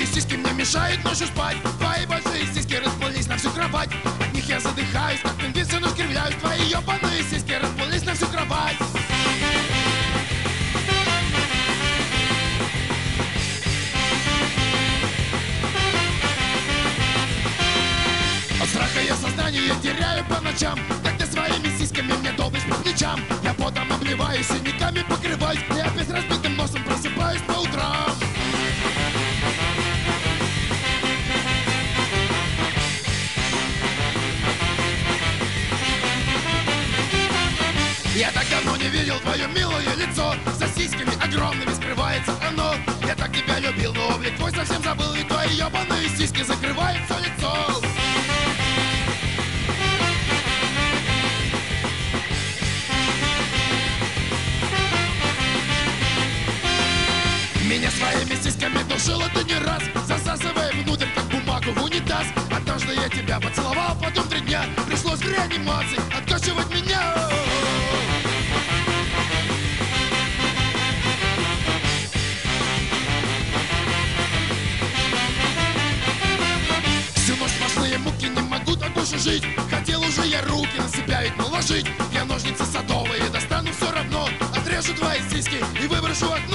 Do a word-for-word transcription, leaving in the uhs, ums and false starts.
Твои сиськи мне мешают ночью спать. Твои большие сиськи расплылись на всю кровать. От них я задыхаюсь, как пингвин, но скривляюсь. Твои ебаные сиськи расплылись на всю кровать. От страха я сознание теряю по ночам. Как ты своими сиськами мне долбишь по плечам. Я потом обливаюсь, синяками покрываюсь. И опять разбитым носом просыпаюсь по утрам. Я так давно не видел твое милое лицо. За сиськами огромными скрывается оно. Я так тебя любил, но облик твой совсем забыл. И твои ебаные сиськи закрывают все лицо. Меня своими сиськами душила ты не раз, засасывая внутрь, как бумагу в унитаз. Однажды я тебя поцеловал, потом три дня пришлось в реанимации откачивать меня. Всю ночь сплошные муки, не могу так больше жить. Хотел уже я руки на себя ведь наложить. Я ножницы садовые достану все равно. Отрежу твои сиськи и выброшу в окно.